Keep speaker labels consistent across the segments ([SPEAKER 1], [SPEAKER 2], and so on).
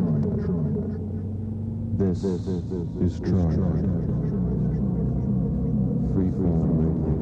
[SPEAKER 1] This is Triad. Freeform Radio.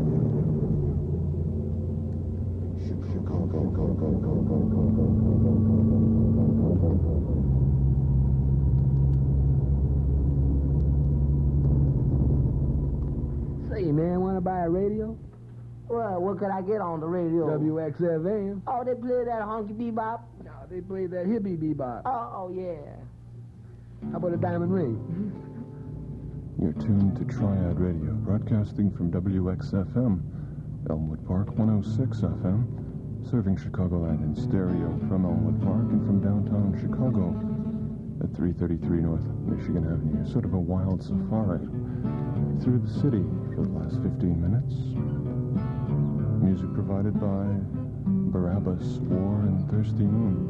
[SPEAKER 2] Say, man, want to buy a radio?
[SPEAKER 3] Well, what could I get on the radio?
[SPEAKER 2] WXFM.
[SPEAKER 3] Oh, they play that honky bebop?
[SPEAKER 2] No, they play that hippie bebop.
[SPEAKER 3] Oh, yeah.
[SPEAKER 2] How about a diamond ring?
[SPEAKER 1] You're tuned to Triad Radio, broadcasting from WXFM, Elmwood Park 106 FM, serving Chicagoland in stereo from Elmwood Park and from downtown Chicago at 333 North Michigan Avenue. Sort of a wild safari through the city for the last 15 minutes. Music provided by Barabbas, War, and Thirsty Moon.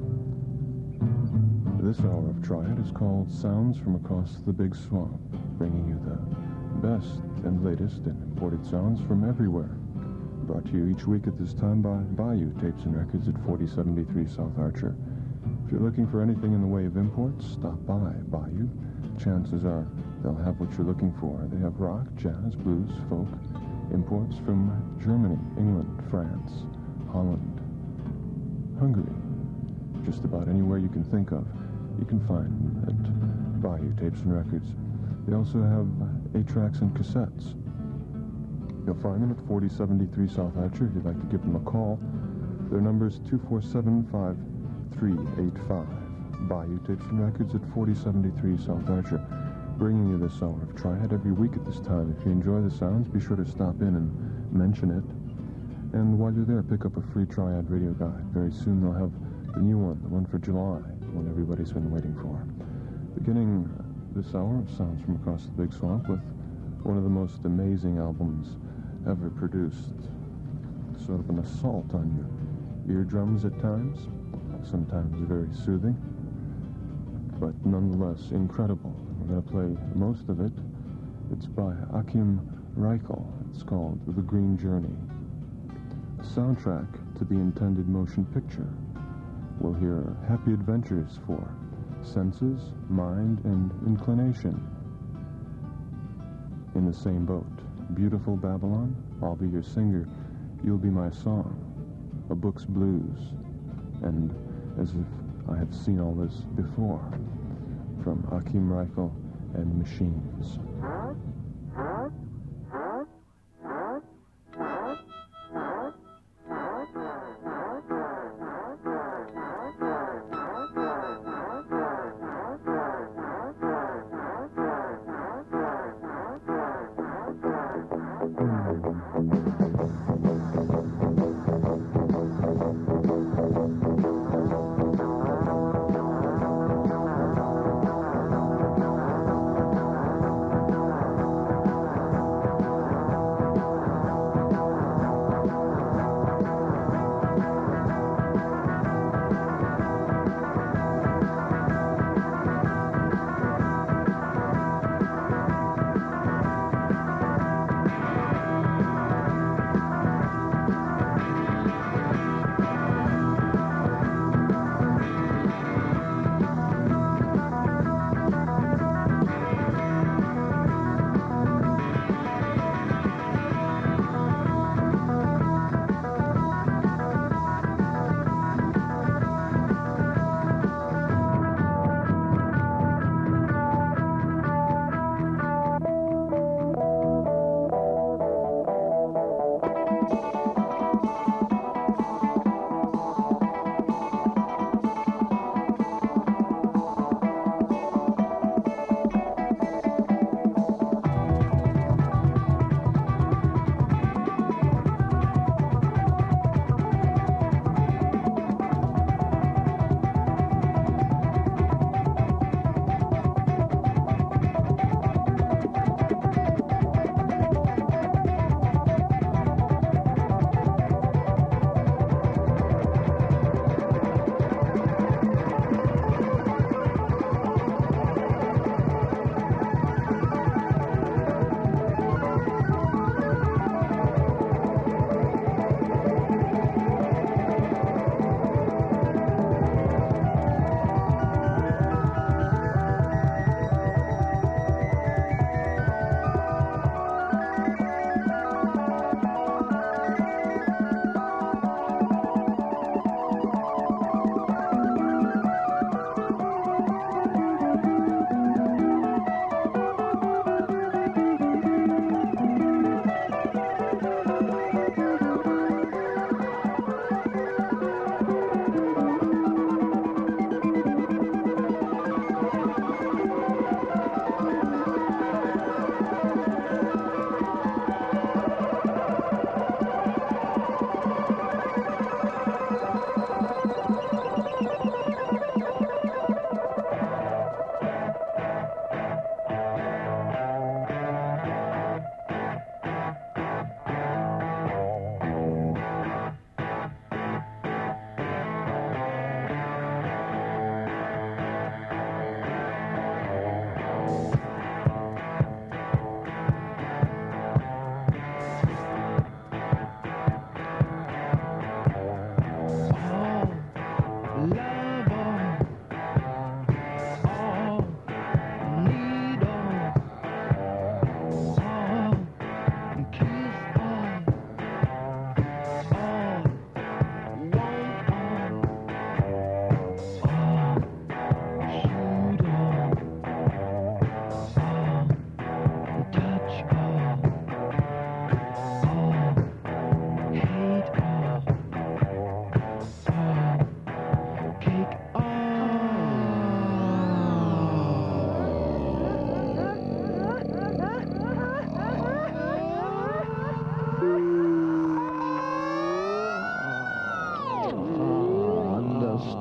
[SPEAKER 1] This hour of Triad is called Sounds from Across the Big Swamp, bringing you the best and latest in imported sounds from everywhere. Brought to you each week at this time by Bayou Tapes and Records at 4073 South Archer. If you're looking for anything in the way of imports, stop by Bayou. Chances are they'll have what you're looking for. They have rock, jazz, blues, folk, imports from Germany, England, France, Holland, Hungary. Just about anywhere you can think of, you can find at Bayou Tapes and Records. They also have 8-tracks and cassettes. You'll find them at 4073 South Archer if you'd like to give them a call. Their number is 247-5385. Bayou Tapes and Records at 4073 South Archer. Bringing you this hour of Triad every week at this time. If you enjoy the sounds, be sure to stop in and mention it. And while you're there, pick up a free Triad radio guide. Very soon they'll have the new one, the one for July, the one everybody's been waiting for. Beginning this hour of Sounds from Across the Big Swamp with one of the most amazing albums ever produced. Sort of an assault on your eardrums at times, sometimes very soothing, but nonetheless incredible. We're going to play most of it. It's by Achim Reichel. It's called The Green Journey. A soundtrack to the intended motion picture. We'll hear happy adventures for senses, mind, and inclination. In the same boat. Beautiful Babylon, I'll be your singer, you'll be my song. A book's blues. And as if I have seen all this before. From Achim Reichel and Machines.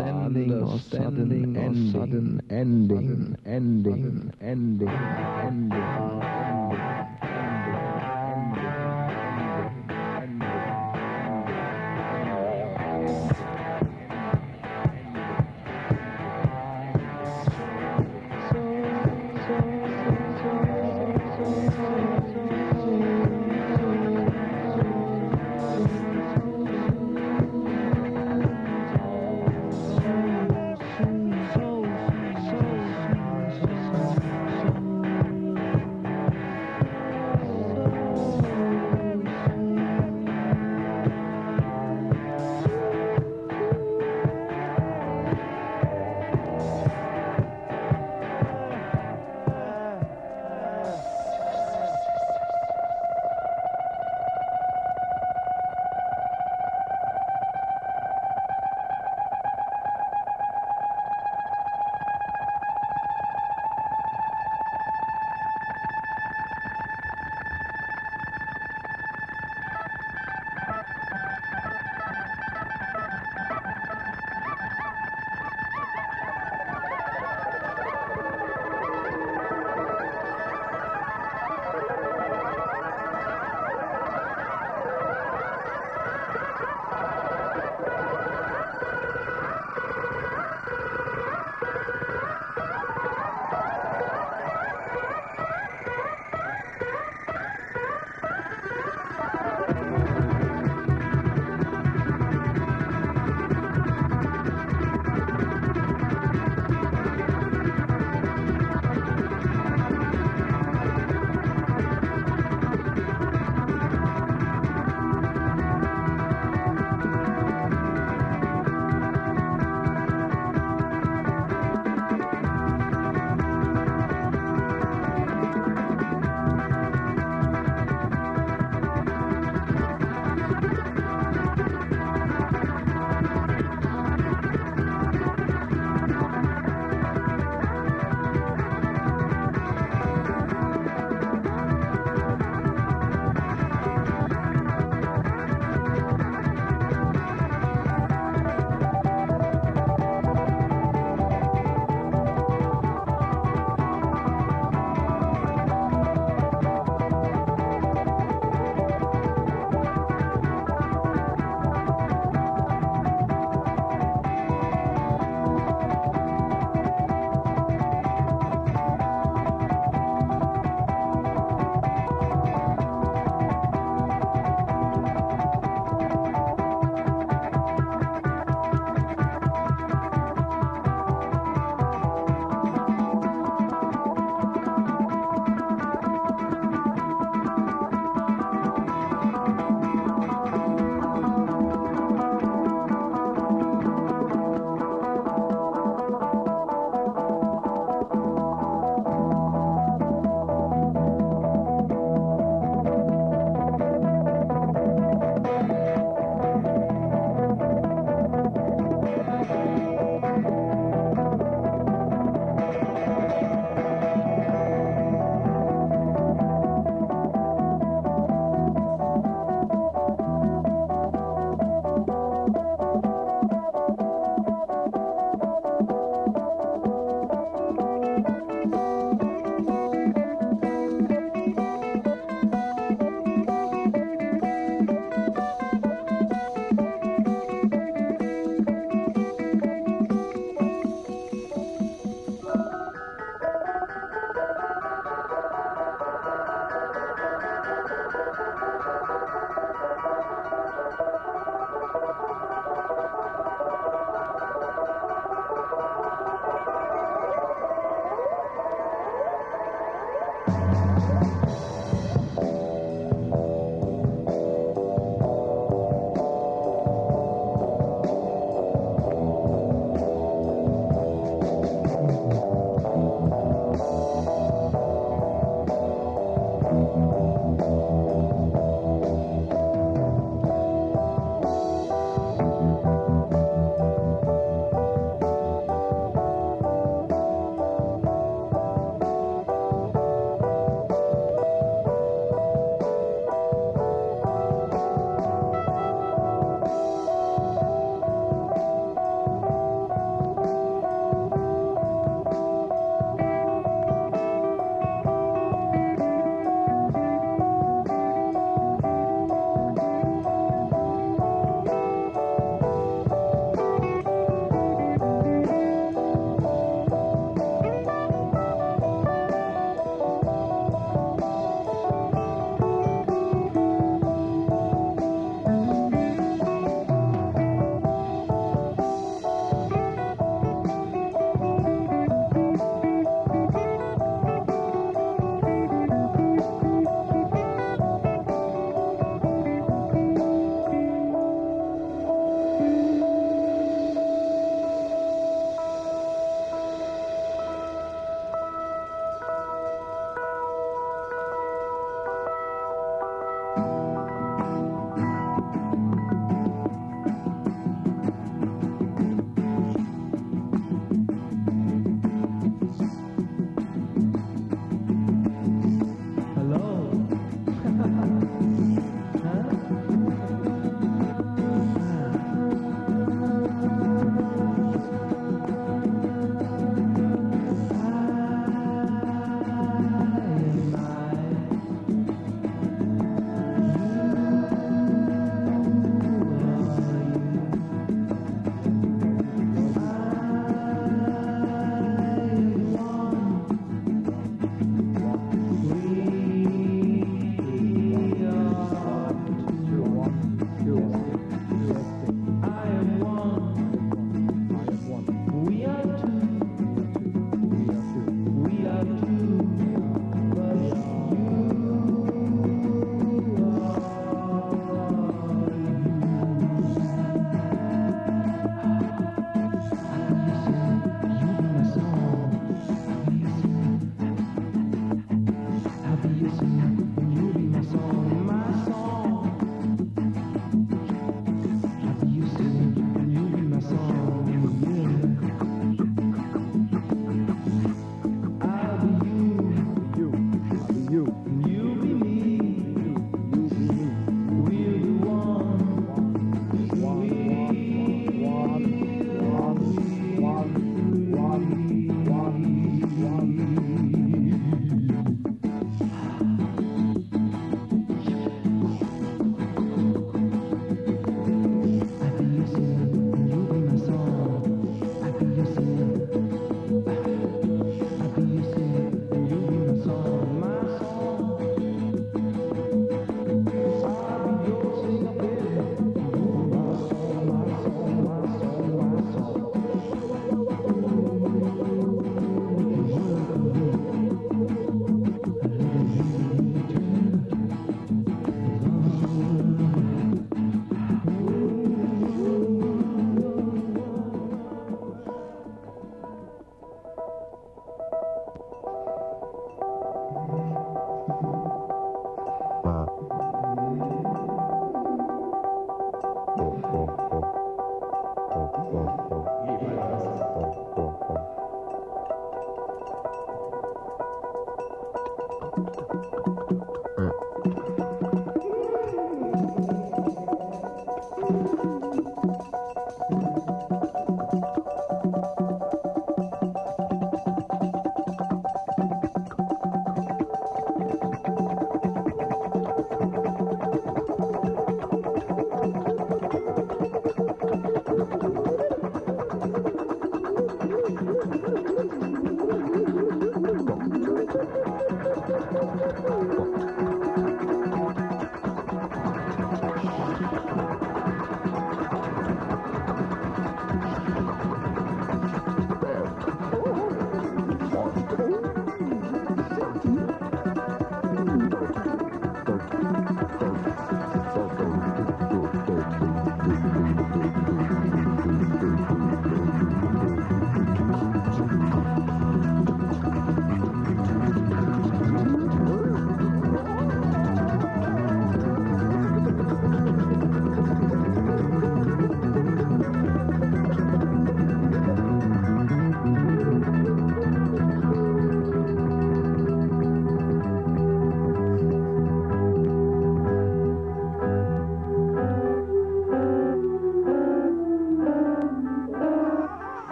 [SPEAKER 2] understanding or sudden ending.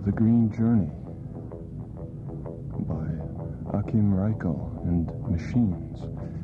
[SPEAKER 1] The Green Journey by Akim Reichel and Machines.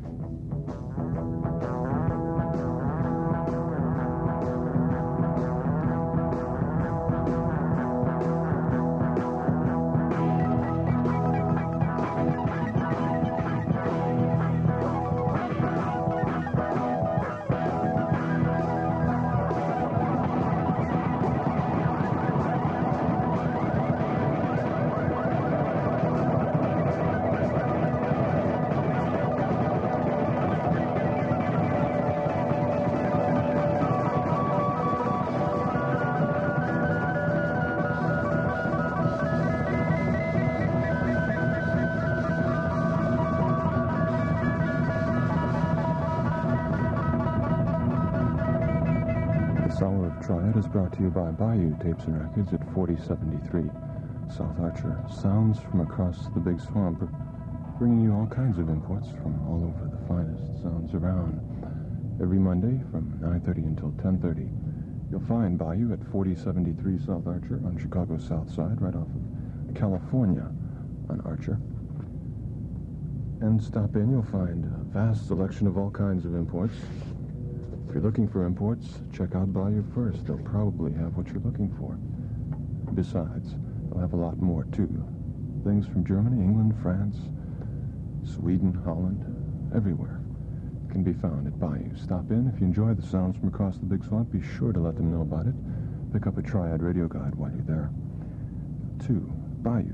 [SPEAKER 1] Triad is brought to you by Bayou Tapes and Records at 4073 South Archer. Sounds from across the Big Swamp, bringing you all kinds of imports from all over the finest sounds around. Every Monday from 9:30 until 10:30, you'll find Bayou at 4073 South Archer on Chicago's South Side, right off of California on Archer. And stop in, you'll find a vast selection of all kinds of imports. If you're looking for imports, check out Bayou first. They'll probably have what you're looking for. Besides, they'll have a lot more, too. Things from Germany, England, France, Sweden, Holland, everywhere can be found at Bayou. Stop in. If you enjoy the sounds from across the Big Swamp, be sure to let them know about it. Pick up a Triad radio guide while you're there. 2. Bayou.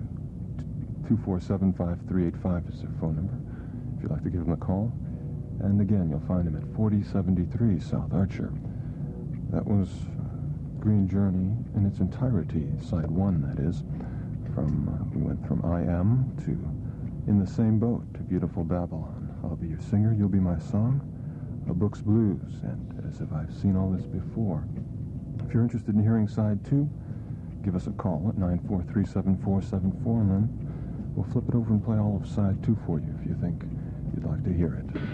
[SPEAKER 1] 247-5385 is their phone number. If you'd like to give them a call. And again, you'll find him at 4073 South Archer. That was Green Journey in its entirety, side 1, that is. We went from I Am to In the Same Boat to Beautiful Babylon. I'll Be Your Singer, You'll Be My Song, A Book's Blues, and As If I've Seen All This Before. If you're interested in hearing side 2, give us a call at 943-7474, and then we'll flip it over and play all of side 2 for you if you think you'd like to hear it.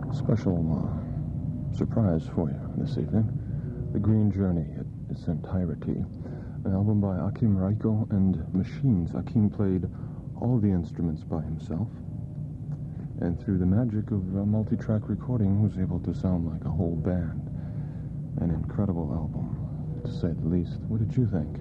[SPEAKER 1] Special surprise for you this evening. The Green Journey in its entirety. An album by Akim Raiko and Machines. Akim played all the instruments by himself, and through the magic of multi-track recording was able to sound like a whole band. An incredible album, to say the least. What did you think?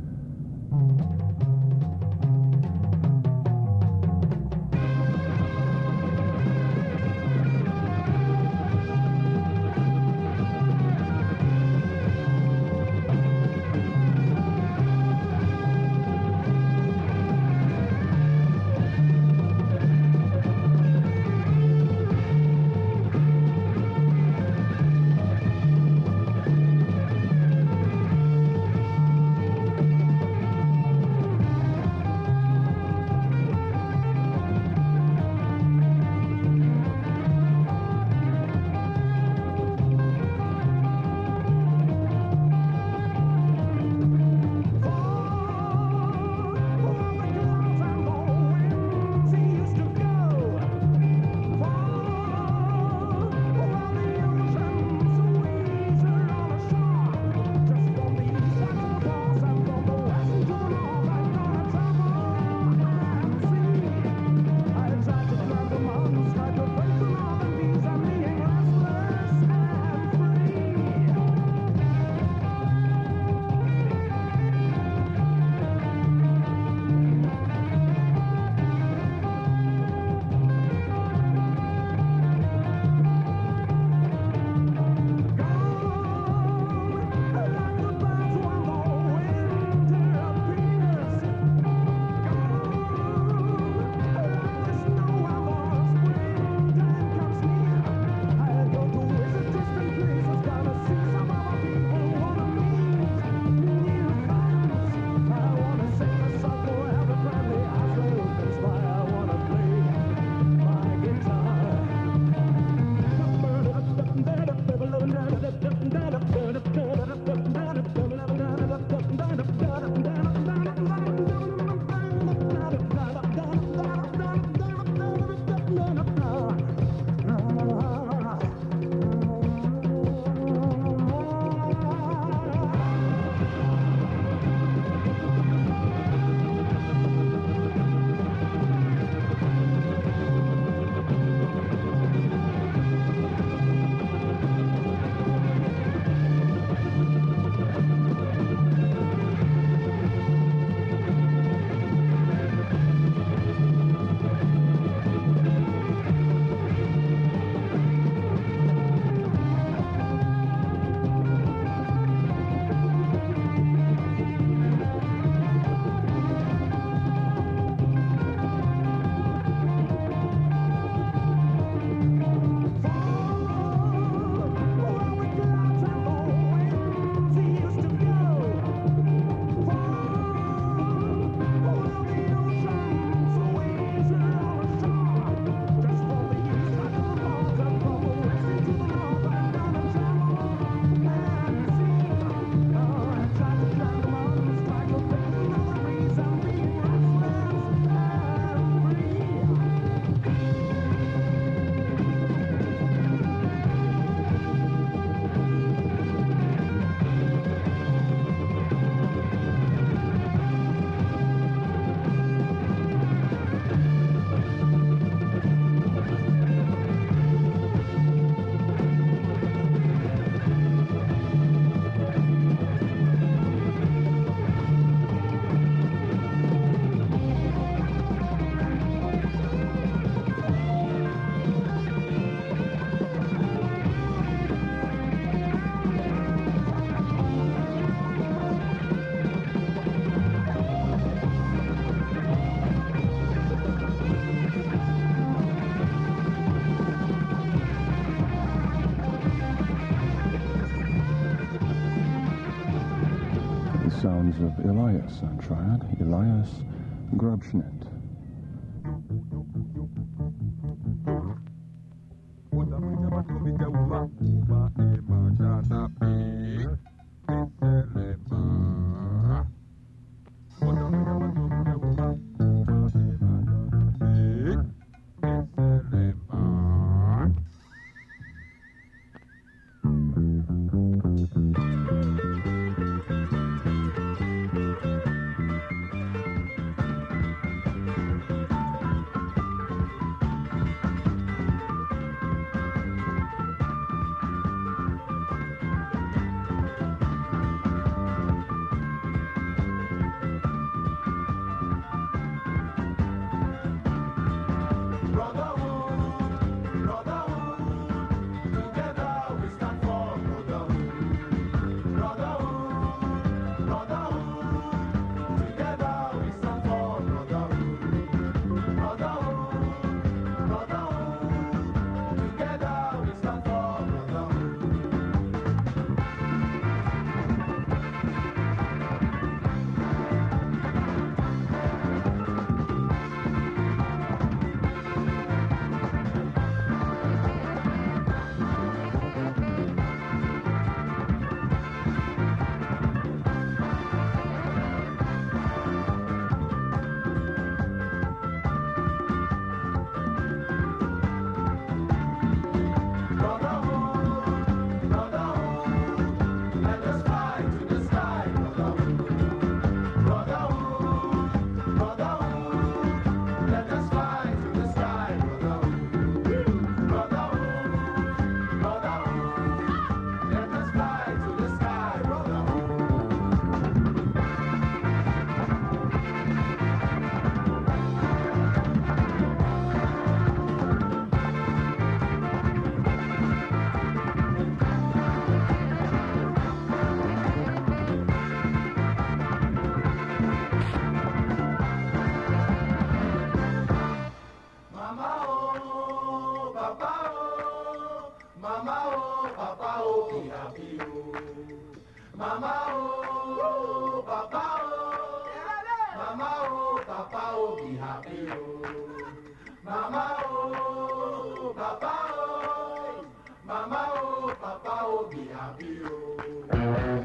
[SPEAKER 1] Sounds of Elias on Triad, Elias Grubschnitt.
[SPEAKER 4] Mama oh, Papa oh, be happy oh. Mama oh, Papa oh. Mama oh, Papa oh, be happy oh. Mama oh, Papa oh. Mama oh, Papa oh, be happy oh.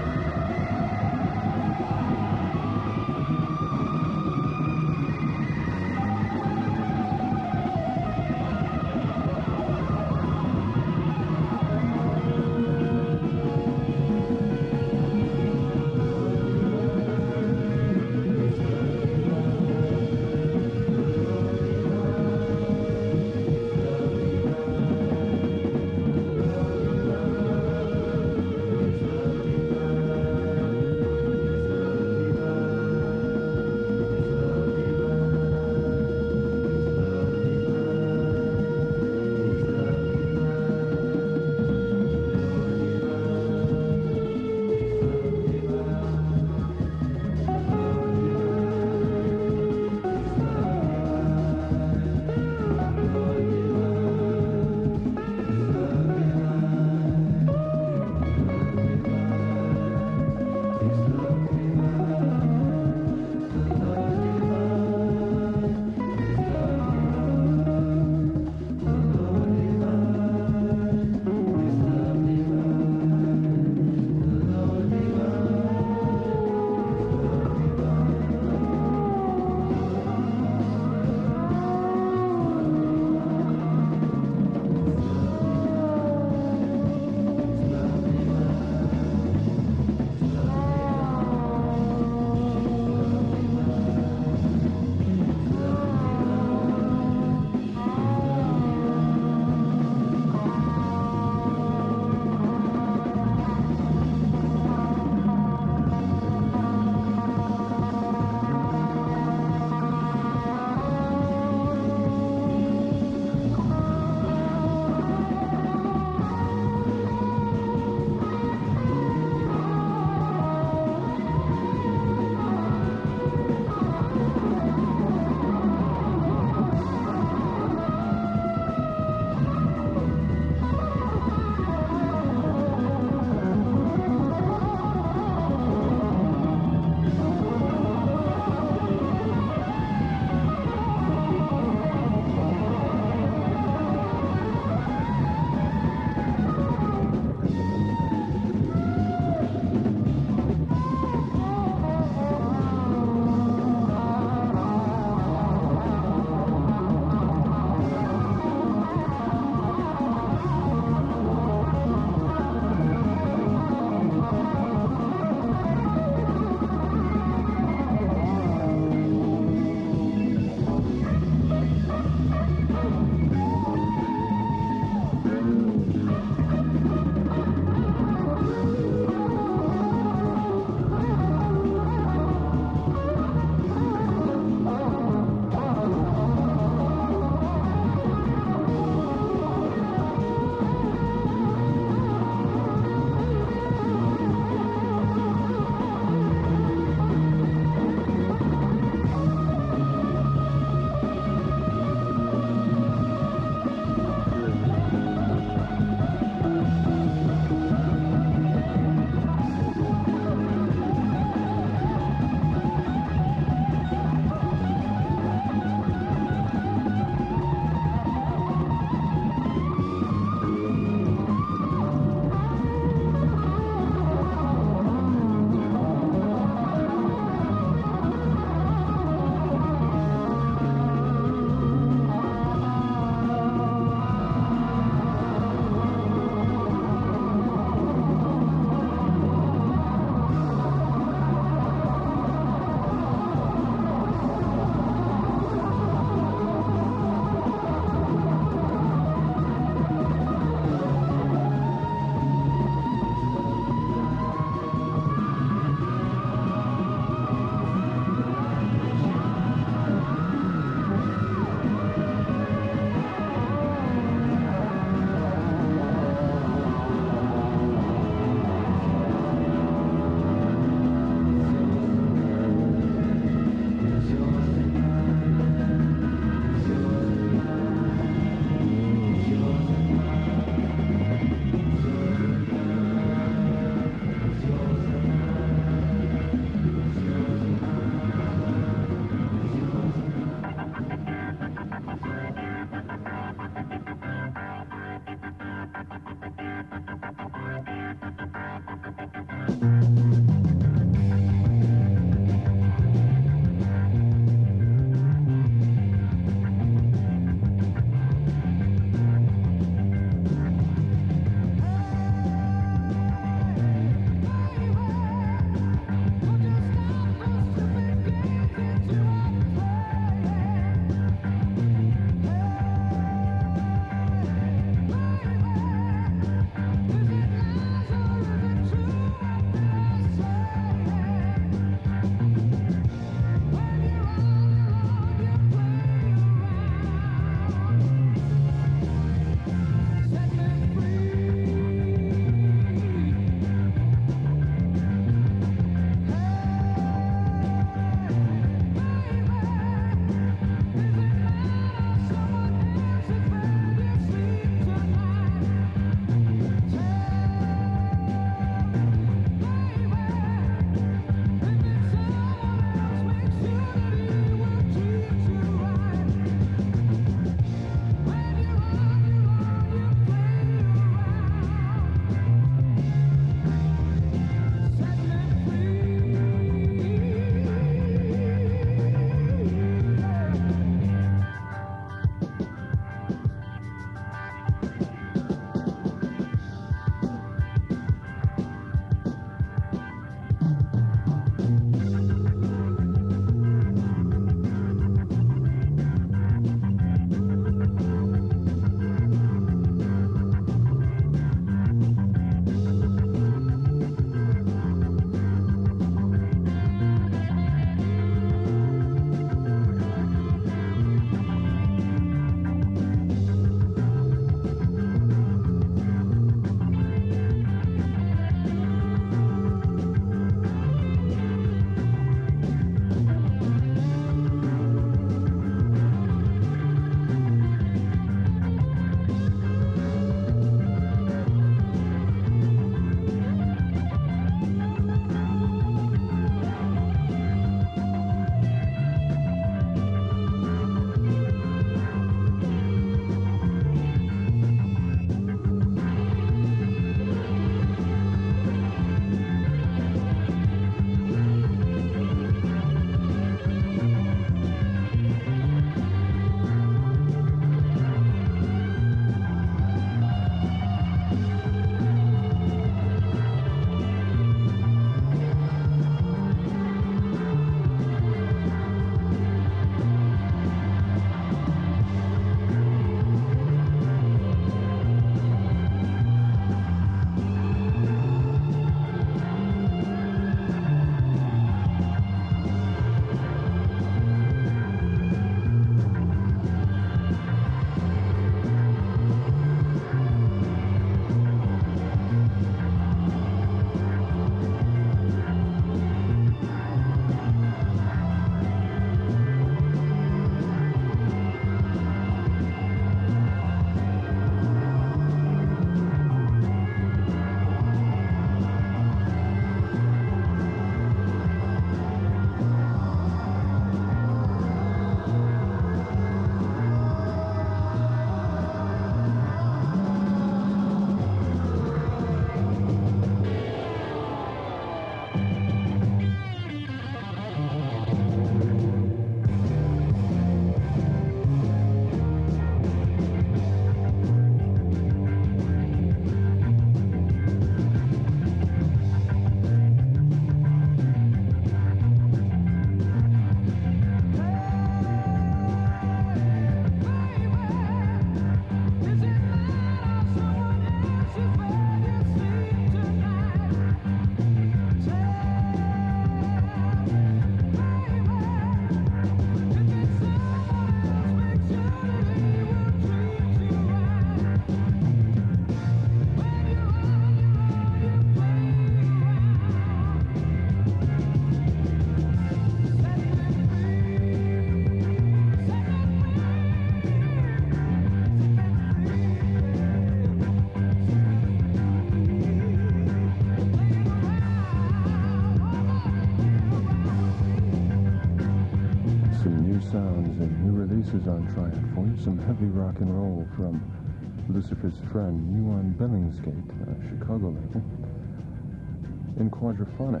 [SPEAKER 1] sounds and new releases on Triad for you. Some heavy rock and roll from Lucifer's Friend, new on Billingsgate, Chicago label. In Quadraphonic,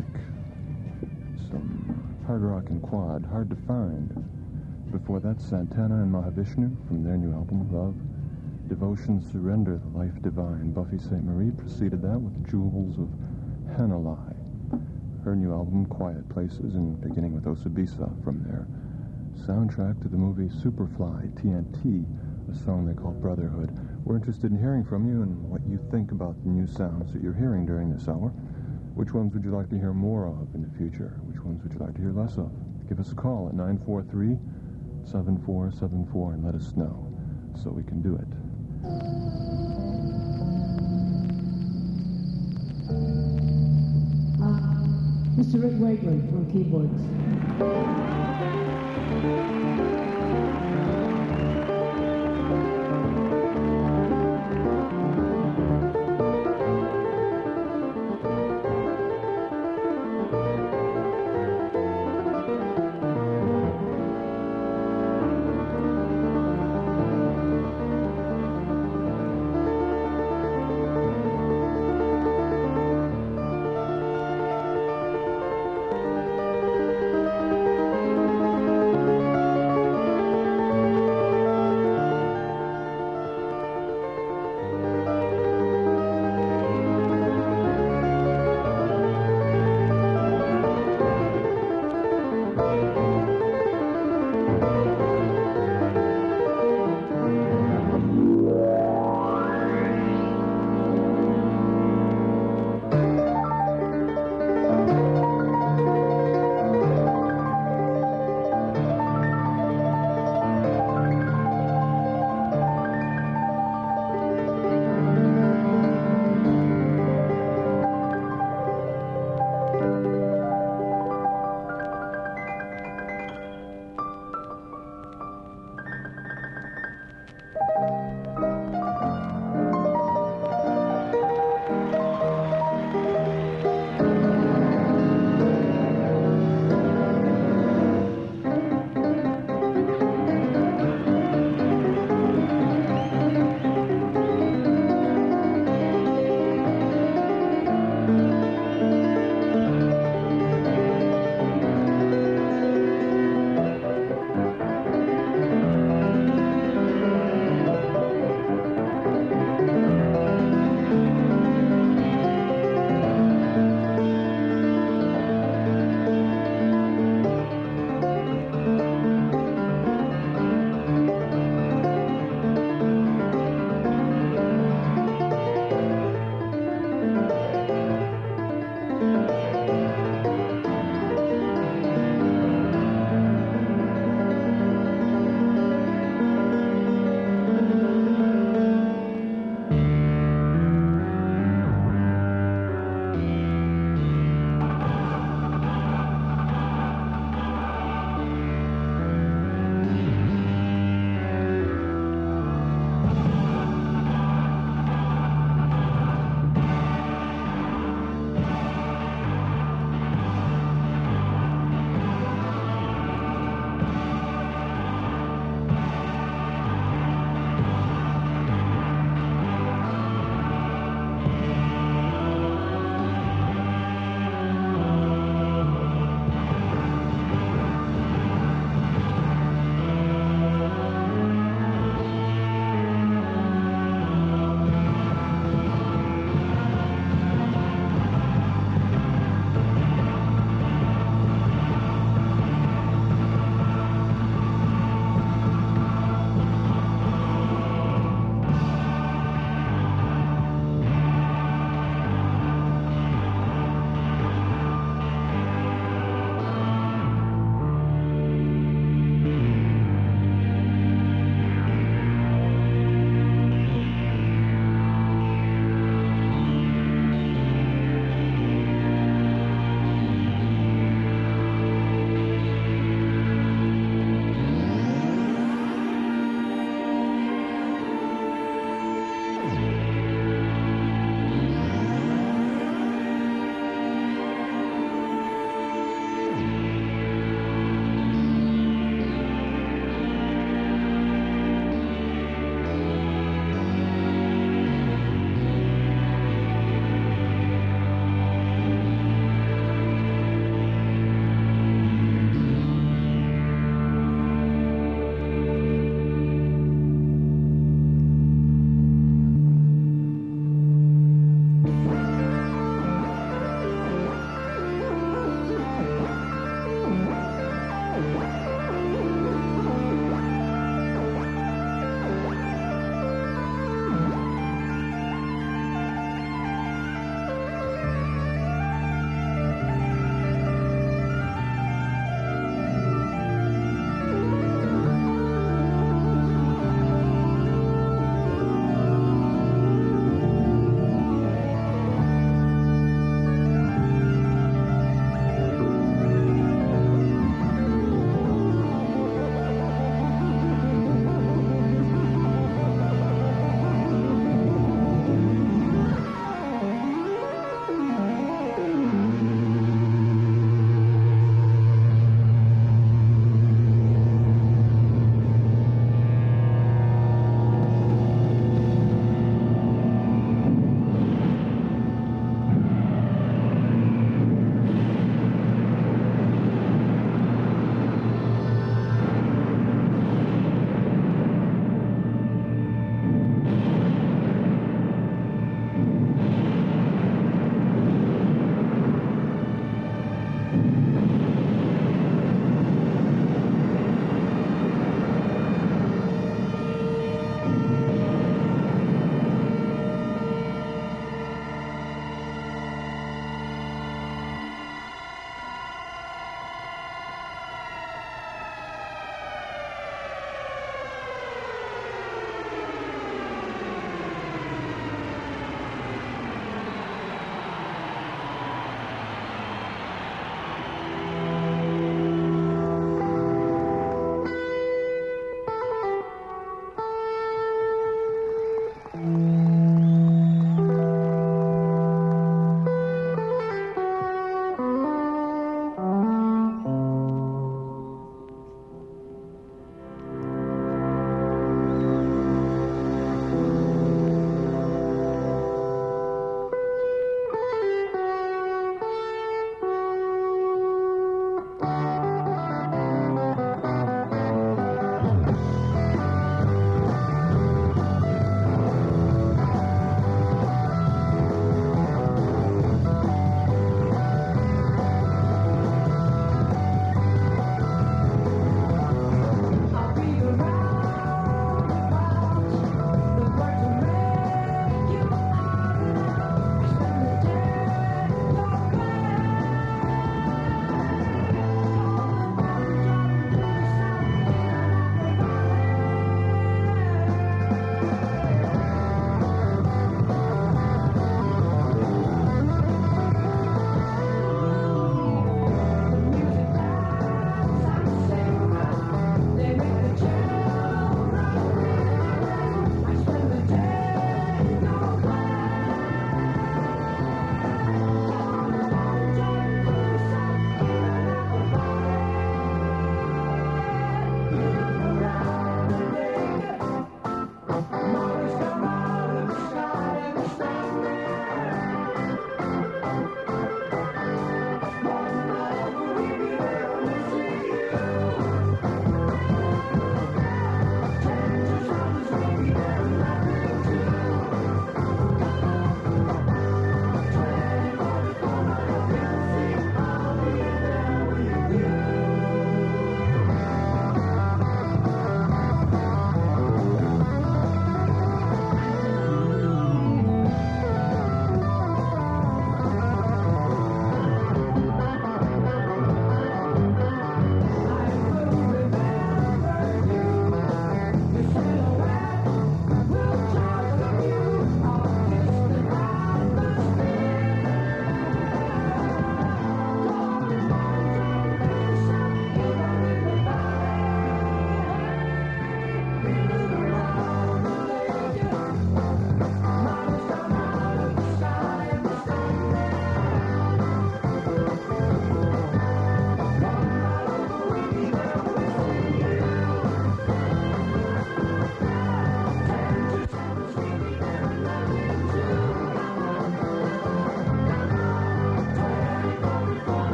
[SPEAKER 1] some hard rock and quad, hard to find. Before that, Santana and Mahavishnu from their new album, Love, Devotion, Surrender, The Life Divine. Buffy St. Marie preceded that with Jewels of Hanalei. Her new album, Quiet Places, and beginning with Osabisa from their soundtrack to the movie Superfly, TNT, a song they call Brotherhood. We're interested in hearing from you and what you think about the new sounds that you're hearing during this hour. Which ones would you like to hear more of in the future? Which ones would you like to hear less of? Give us a call at 943-7474 and let us know so we can do it.
[SPEAKER 5] Mr. Rick Wakeman on keyboards.